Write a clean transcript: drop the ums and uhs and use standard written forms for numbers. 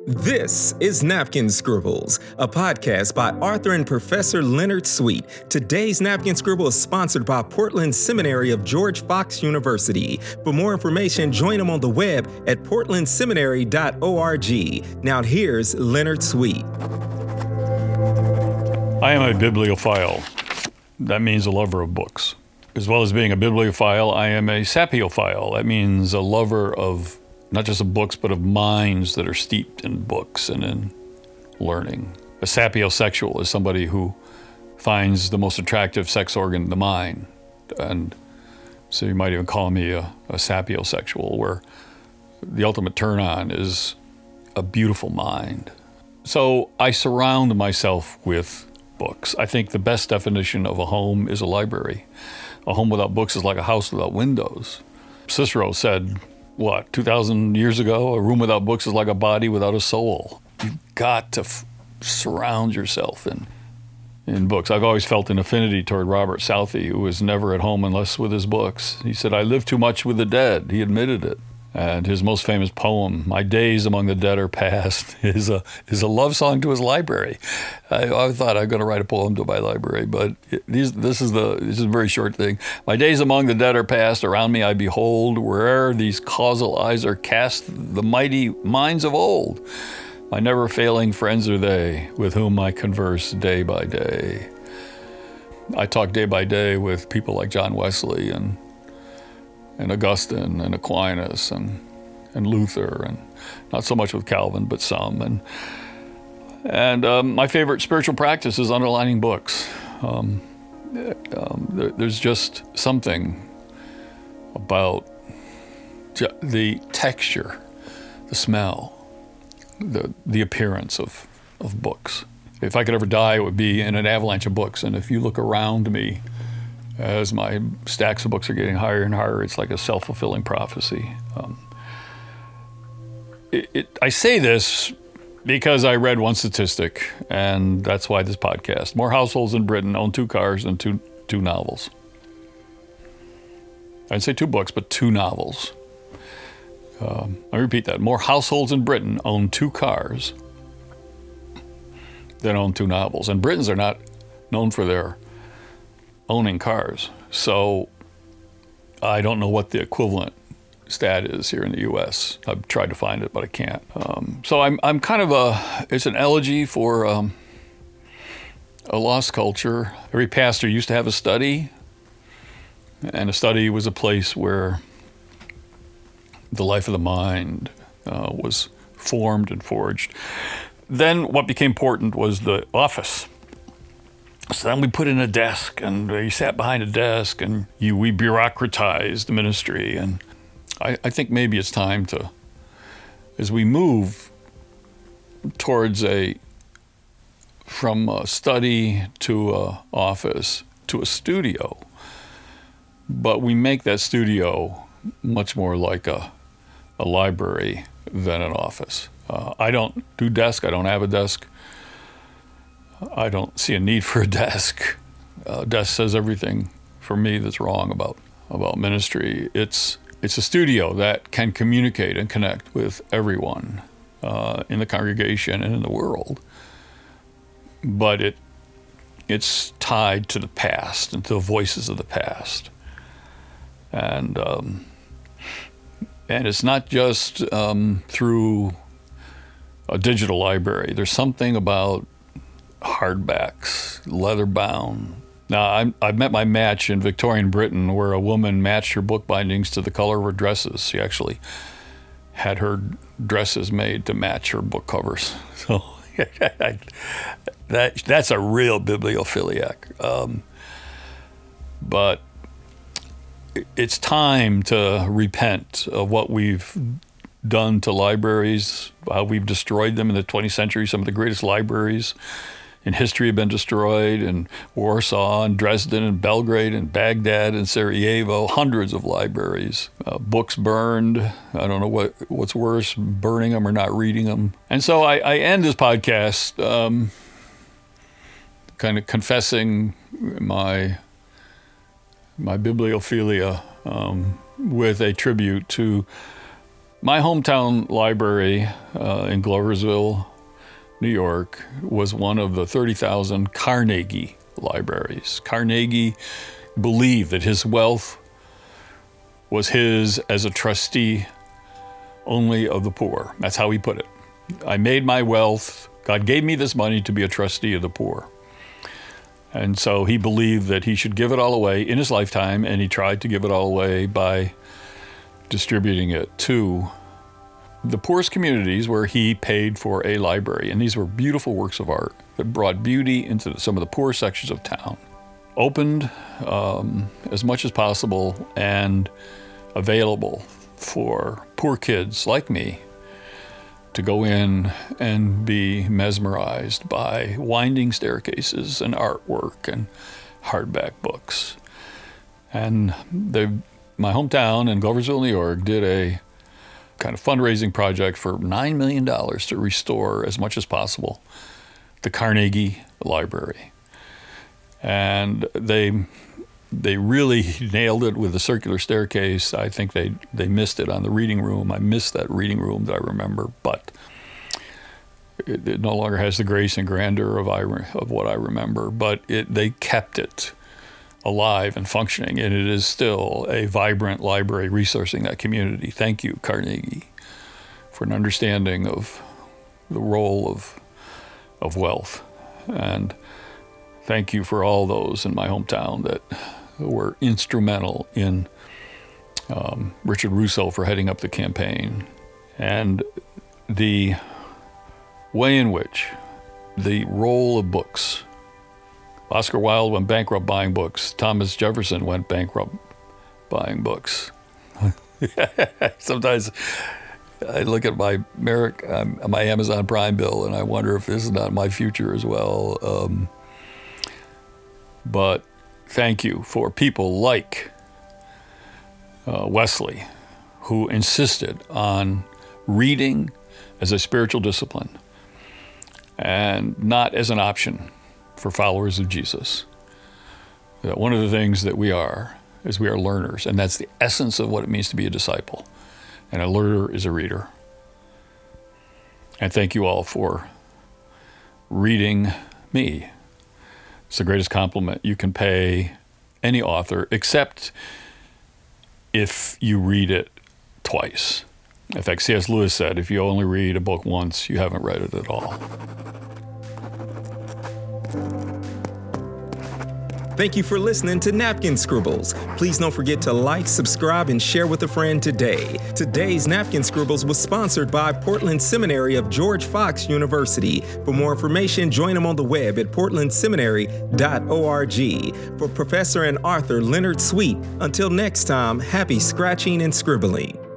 This is Napkin Scribbles, a podcast by Arthur and Professor Leonard Sweet. Today's Napkin Scribble is sponsored by Portland Seminary of George Fox University. For more information, join them on the web at portlandseminary.org. Now here's Leonard Sweet. I am a bibliophile. That means a lover of books. As well as being a bibliophile, I am a sapiophile. That means a lover of not just of books, but of minds that are steeped in books and in learning. A sapiosexual is somebody who finds the most attractive sex organ in the mind. And so you might even call me a sapiosexual, where the ultimate turn on is a beautiful mind. So I surround myself with books. I think the best definition of a home is a library. A home without books is like a house without windows. Cicero said, 2,000 years ago, a room without books is like a body without a soul. You've got to surround yourself in books. I've always felt an affinity toward Robert Southey, who was never at home unless with his books. He said, I live too much with the dead. He admitted it. And his most famous poem, My Days Among the Dead Are Past, is a love song to his library. I thought I'm going to write a poem to my library, but this is a very short thing. My days among the dead are past, around me I behold, where'er these causal eyes are cast, the mighty minds of old. My never-failing friends are they, with whom I converse day by day. I talk day by day with people like John Wesley and Augustine and Aquinas and Luther, and not so much with Calvin, but some. And my favorite spiritual practice is underlining books. There's just something about the texture, the smell, the appearance of books. If I could ever die, it would be in an avalanche of books. And if you look around me, as my stacks of books are getting higher and higher, it's like a self-fulfilling prophecy. I say this because I read one statistic, and that's why this podcast. More households in Britain own 2 cars than two novels. I'd say 2 books, but 2 novels. I repeat that. More households in Britain own 2 cars than own 2 novels. And Britons are not known for their owning cars. So I don't know what the equivalent stat is here in the U.S. I've tried to find it, but I can't. So I'm kind of it's an elegy for a lost culture. Every pastor used to have a study, and a study was a place where the life of the mind was formed and forged. Then what became important was the office. So then we put in a desk, and you sat behind a desk, and we bureaucratized the ministry. And I think maybe it's time to, as we move towards from a study to an office to a studio, but we make that studio much more like a library than an office. I don't do desk. I don't have a desk. I don't see a need for a desk. Desk says everything for me that's wrong about ministry. It's a studio that can communicate and connect with everyone in the congregation and in the world. But it's tied to the past and to the voices of the past. And it's not just through a digital library. There's something about hardbacks, leather bound. Now, I've met my match in Victorian Britain, where a woman matched her book bindings to the color of her dresses. She actually had her dresses made to match her book covers. So that's a real bibliophiliac. But it's time to repent of what we've done to libraries, how we've destroyed them in the 20th century. Some of the greatest libraries in history have been destroyed in Warsaw and Dresden and Belgrade and Baghdad and Sarajevo, hundreds of libraries. Books burned. I don't know what's worse, burning them or not reading them. And so I end this podcast kind of confessing my bibliophilia with a tribute to My hometown library in Gloversville, New York, was one of the 30,000 Carnegie libraries. Carnegie believed that his wealth was his as a trustee only of the poor. That's how he put it. I made my wealth. God gave me this money to be a trustee of the poor. And so he believed that he should give it all away in his lifetime, and he tried to give it all away by distributing it to the poorest communities where he paid for a library. And these were beautiful works of art that brought beauty into some of the poor sections of town. Opened as much as possible and available for poor kids like me to go in and be mesmerized by winding staircases and artwork and hardback books. And my hometown in Gloversville, New York, did a kind of fundraising project for $9 million to restore as much as possible the Carnegie Library. And they really nailed it with the circular staircase. I think they missed it on the reading room. I missed that reading room that I remember, but it no longer has the grace and grandeur of what I remember. But they kept it alive and functioning, and it is still a vibrant library resourcing that community. Thank you, Carnegie, for an understanding of the role of wealth. And thank you for all those in my hometown that were instrumental in Richard Russo for heading up the campaign, and the way in which the role of books. Oscar Wilde went bankrupt buying books. Thomas Jefferson went bankrupt buying books. Sometimes I look at my Amazon Prime bill and I wonder if this is not my future as well. But thank you for people like Wesley, who insisted on reading as a spiritual discipline and not as an option for followers of Jesus. That one of the things that we are is we are learners, and that's the essence of what it means to be a disciple. And a learner is a reader. And thank you all for reading me. It's the greatest compliment you can pay any author, except if you read it twice. In fact, C.S. Lewis said, if you only read a book once, you haven't read it at all. Thank you for listening to Napkin Scribbles. Please don't forget to like, subscribe, and share with a friend today. Today's Napkin Scribbles was sponsored by Portland Seminary of George Fox University. For more information, join them on the web at portlandseminary.org. For Professor and Author Leonard Sweet, until next time, happy scratching and scribbling.